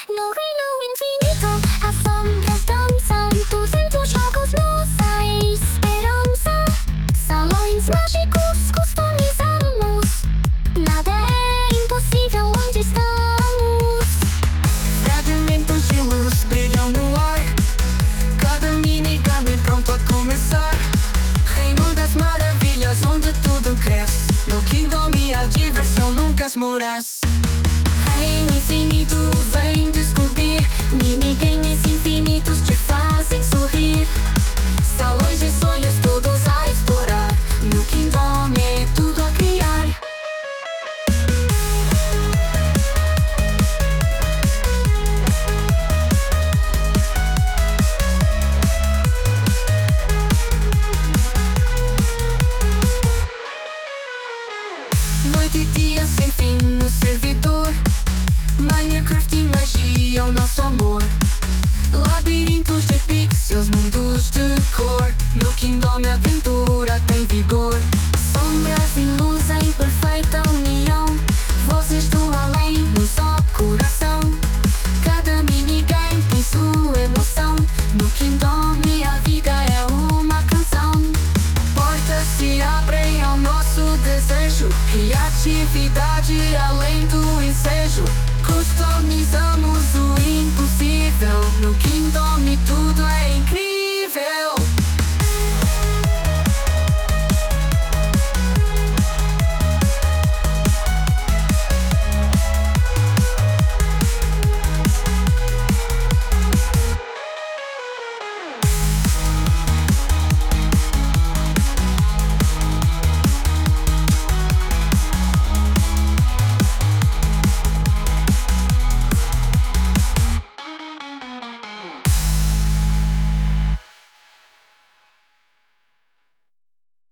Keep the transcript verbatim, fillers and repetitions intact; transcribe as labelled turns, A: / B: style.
A: no reino infinito. As sombras dançam, dos ventos jogos nossa esperança. Salões mágicos customizamos, nada é impossível onde estamos.
B: Fragmentos de luz brilham no ar, cada minigame pronto a começar. Reino das maravilhas onde tudo cresce, no Kingdom a diversão nunca esmorece. Reino infinito vem descobrir, minigames infinitos te fazem sorrir. Salões de sonhos todos a explorar, no Kingdom é tudo a criar. Noite e dia sem fim no servidor, Minecraft e magia, o nosso amor. Labirintos de pixels, mundos de cor, no Kingdom a aventura tem vigor. Sombras e luz em perfeita união, vozes do além no só coração. Cada minigame tem sua emoção, no Kingdom a vida é uma canção. Portas se abrem ao nosso desejo, criatividade além do ensejo. Customizamos o impossível, no Kingdom tudo é